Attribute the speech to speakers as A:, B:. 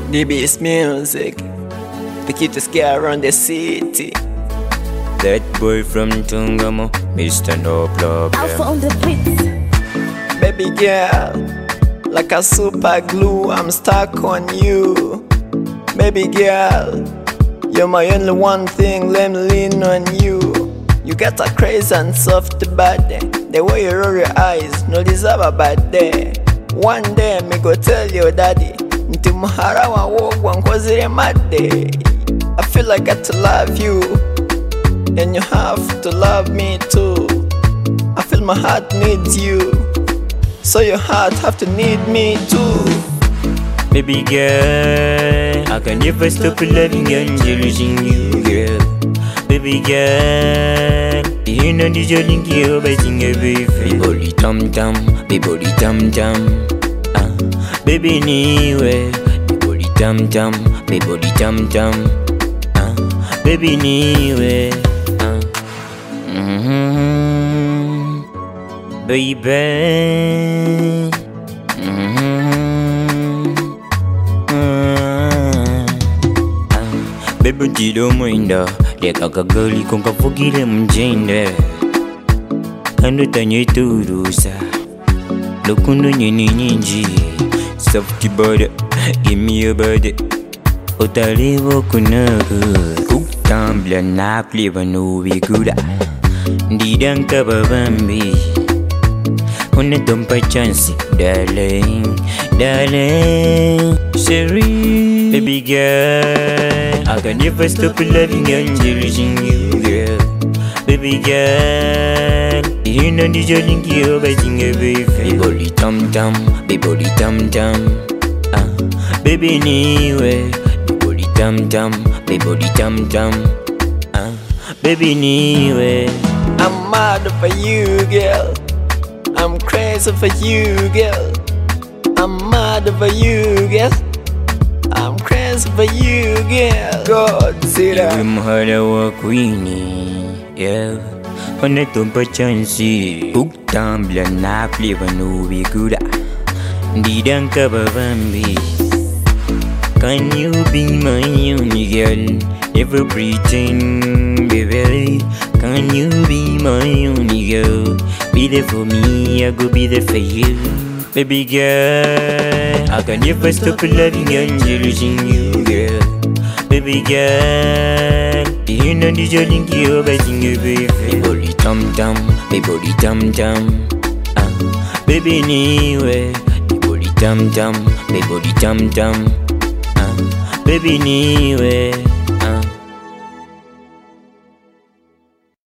A: DB's music, the cutest girl around the city.
B: That boy from Tungamo, Mr. No Problem.
C: Alpha on the beats.
A: Baby girl, like a super glue, I'm stuck on you. Baby girl, you're my only one thing, let me lean on you. You got a crazy and soft body, the way you roll your eyes, no deserve a bad day. One day me go tell your daddy, nti muhara wa wogwa nkozire madde. I feel like I got to love you, and you have to love me too. I feel my heart needs you, so your heart have to need me too.
B: Baby girl, I can never stop loving and cherishing you, girl. Baby girl, you know the jolly girl, but sing a baby. Body tam tam, body tam tam. Baby niwe, body tam tam, body tam tam. Baby niwe, baby. Baby tiro mwenda, leka kagali konka fukile mjende. Kando tanye turusa, lokundo nyeni nyinji. Softy body, give me your body. Otalevo kunaku, kutambla na flavor no be good. Ndidanka babambi, one tompa chance, darling, darling, Sherry. Baby girl, I can never stop loving and cherishing you, girl. Baby girl, you know the jolly girl, but sing a baby. Body tam tam, body tam tam. Baby niwe, body tam tam, body tam tam. Baby niwe.
A: I'm mad for you, girl. I'm crazy for you, girl. I'm mad for you, girl. I'm crazy for you, girl. God, see that.
B: You mhara wa queenie, yeah. One tompa chancy, kutambla na flavor no be good. Ndidanka babambi. Can you be my only girl? Never pretend, baby. Can you be my only girl? Be there for me, I go be there for you. Baby girl, I can never stop loving and cherishing you, girl. Baby girl, you know the jolly girl, but sing a baby. Body tam tam, body tam tam. Baby niwe, body tam tam, body tam tam. Baby niwe.